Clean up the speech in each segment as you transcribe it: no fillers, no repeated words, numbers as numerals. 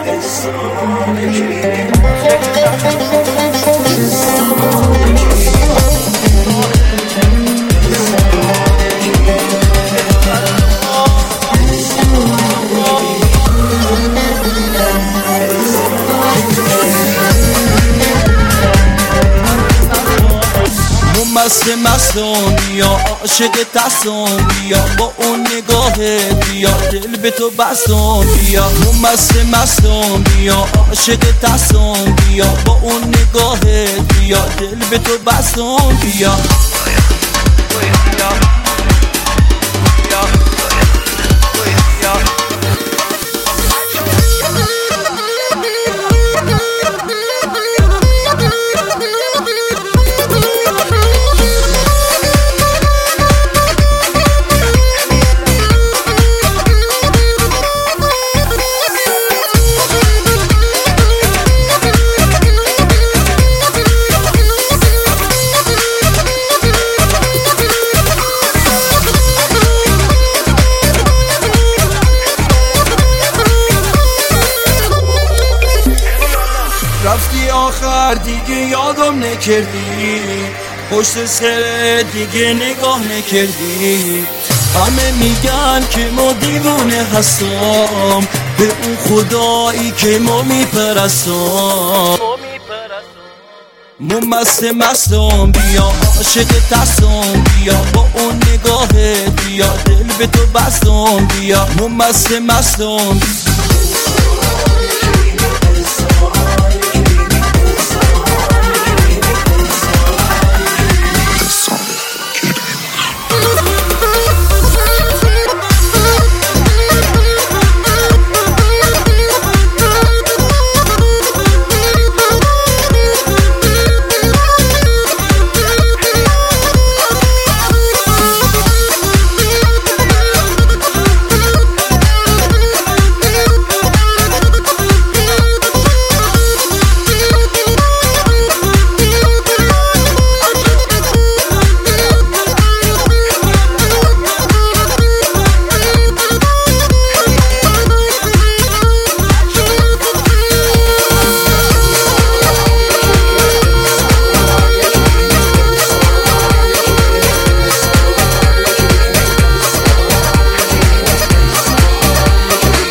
مستم بیا عاشق دستم بیا با اون نگاه بیا دل به تو بستم بیا مستم بیا عاشق دستم بیا با اون نگاه بیا دل به تو بستم بیا رفتی آخر دیگه یادم نکردی، پشت سر دیگه نگاه نکردی. همه میگن که ما دیوانه هستم، به اون خدایی که ما میپرستم. مستم بیا عاشق دستم بیا با اون نگاه بیا دل به تو بستم بیا مستم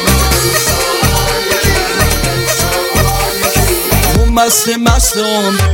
مستم